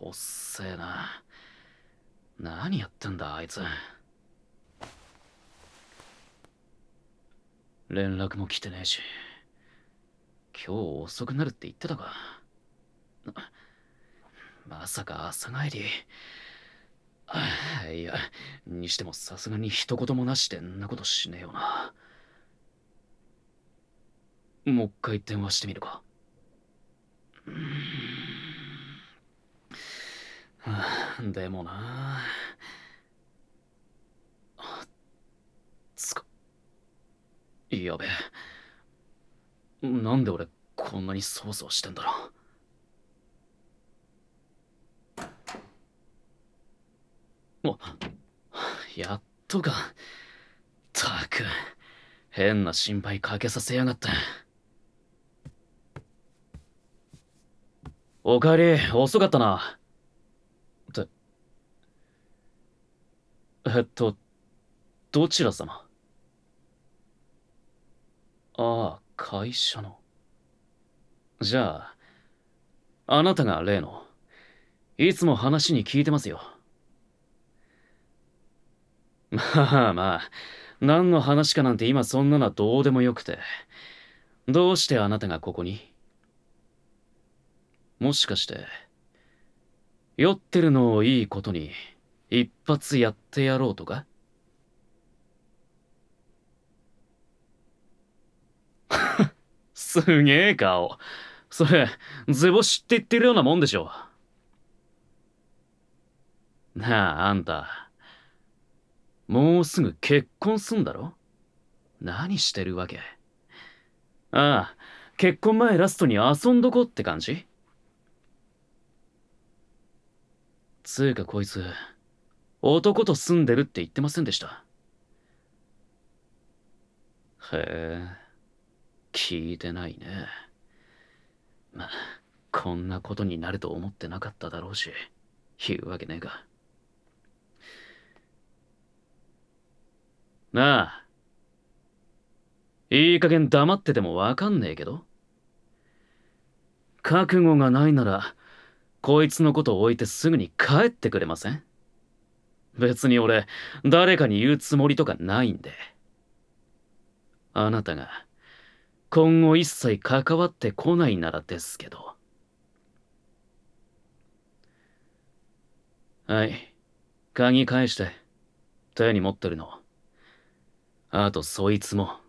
おっせえな。何やってんだあいつ。連絡も来てねえし、今日遅くなるって言ってたか。まさか朝帰り。いや、にしてもさすがに一言もなしでんなことしねえよな。もう一回電話してみるか。でもな。やべえ。なんで俺こんなにそわそわしてんだろう。やっとか。ったく、変な心配かけさせやがって。おかえり、遅かったな。って、えっと、どちら様？ああ、会社の。じゃあ、あなたが例の。いつも話に聞いてますよ。まあまあ、何の話かなんて今そんなのはどうでもよくて。どうしてあなたがここに？もしかして、酔ってるのをいいことに、一発やってやろうとか？すげえ顔。それ、図星って言ってるようなもんでしょ。なあ、あんた。もうすぐ結婚すんだろ？何してるわけ？ああ、結婚前ラストに遊んどこって感じ？つうかこいつ、男と住んでるって言ってませんでした？へえ、聞いてないね。まあ、こんなことになると思ってなかっただろうし、言うわけねえか。なあ、いい加減黙っててもわかんねえけど。覚悟がないなら、こいつのことを置いてすぐに帰ってくれません？別に俺、誰かに言うつもりとかないんで。あなたが、今後一切関わってこないならですけど。はい。鍵返して。手に持ってるの。あとそいつも。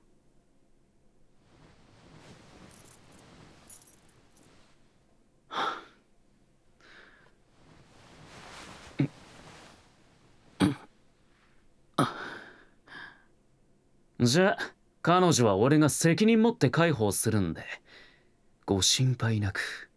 じゃあ、彼女は俺が責任持って介抱するんで、ご心配なく。